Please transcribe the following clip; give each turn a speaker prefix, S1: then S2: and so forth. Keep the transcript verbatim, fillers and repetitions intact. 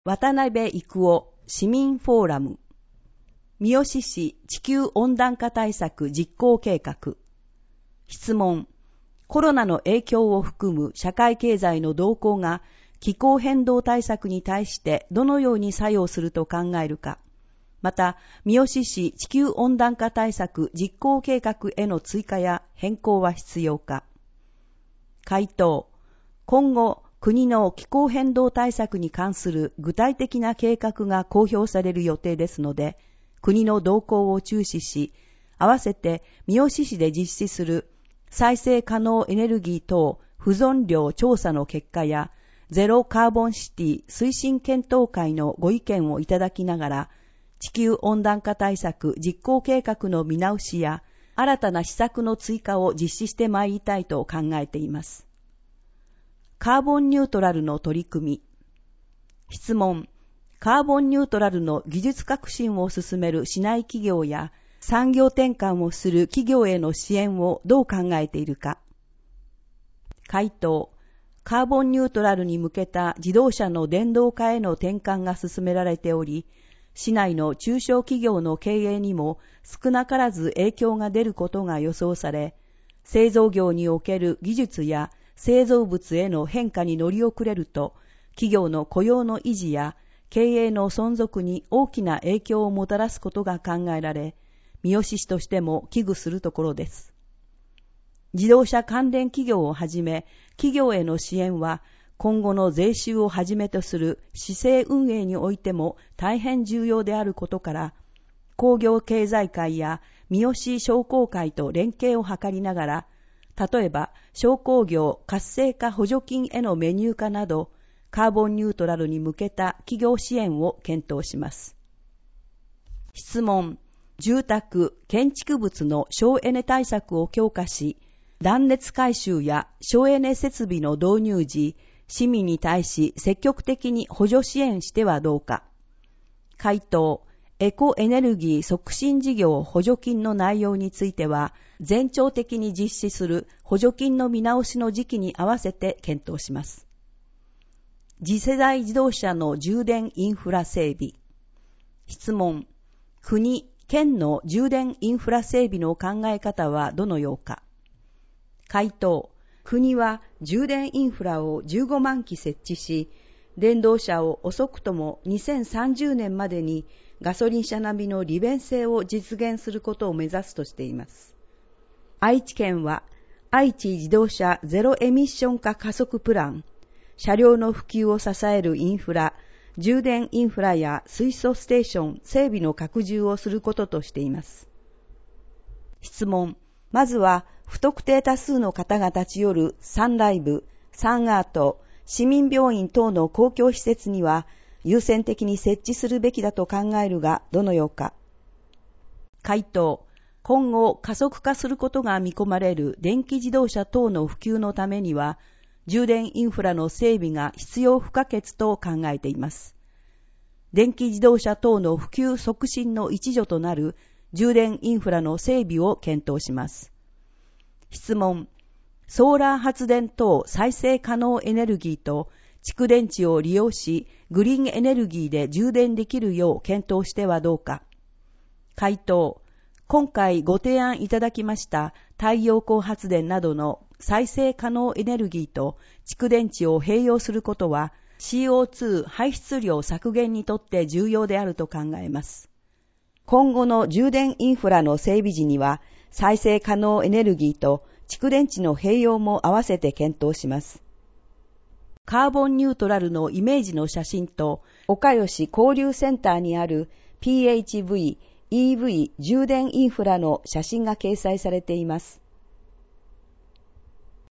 S1: 渡辺育夫市民フォーラム、三好市地球温暖化対策実行計画。質問、コロナの影響を含む社会経済の動向が気候変動対策に対してどのように作用すると考えるか。また、三好市地球温暖化対策実行計画への追加や変更は必要か。回答、今後、国の気候変動対策に関する具体的な計画が公表される予定ですので、国の動向を注視し、合わせて三好市で実施する再生可能エネルギー等不存量調査の結果や、ゼロカーボンシティ推進検討会のご意見をいただきながら、地球温暖化対策実行計画の見直しや新たな施策の追加を実施してまいりたいと考えています。カーボンニュートラルの取り組み。質問、カーボンニュートラルの技術革新を進める市内企業や産業転換をする企業への支援をどう考えているか。回答、カーボンニュートラルに向けた自動車の電動化への転換が進められており、市内の中小企業の経営にも少なからず影響が出ることが予想され、製造業における技術や製造物への変化に乗り遅れると、企業の雇用の維持や経営の存続に大きな影響をもたらすことが考えられ、三好市としても危惧するところです。自動車関連企業をはじめ、企業への支援は、今後の税収をはじめとする市政運営においても大変重要であることから、工業経済界や三好商工会と連携を図りながら、例えば商工業活性化補助金へのメニュー化など、カーボンニュートラルに向けた企業支援を検討します。質問、住宅・建築物の省エネ対策を強化し、断熱改修や省エネ設備の導入時、市民に対し積極的に補助支援してはどうか。回答、エコエネルギー促進事業補助金の内容については、全庁的に実施する補助金の見直しの時期に合わせて検討します。次世代自動車の充電インフラ整備。質問、国・県の充電インフラ整備の考え方はどのようか。回答、国は充電インフラをじゅうごまんき設置し、電動車を遅くともにせんさんじゅうねんまでにガソリン車並みの利便性を実現することを目指すとしています。愛知県は愛知自動車ゼロエミッション化加速プラン、車両の普及を支えるインフラ、充電インフラや水素ステーション整備の拡充をすることとしています。質問、まずは不特定多数の方が立ち寄るサンライブ、サンアート、市民病院等の公共施設には優先的に設置するべきだと考えるがどのようか。回答、今後加速化することが見込まれる電気自動車等の普及のためには、充電インフラの整備が必要不可欠と考えています。電気自動車等の普及促進の一助となる充電インフラの整備を検討します。質問、ソーラー発電等再生可能エネルギーと蓄電池を利用し、グリーンエネルギーで充電できるよう検討してはどうか。回答、今回ご提案いただきました太陽光発電などの再生可能エネルギーと蓄電池を併用することは シーオーツー 排出量削減にとって重要であると考えます。今後の充電インフラの整備時には、再生可能エネルギーと蓄電池の併用も合わせて検討します。カーボンニュートラルのイメージの写真と、岡吉交流センターにある ピーエイチブイ、イーブイ 充電インフラの写真が掲載されています。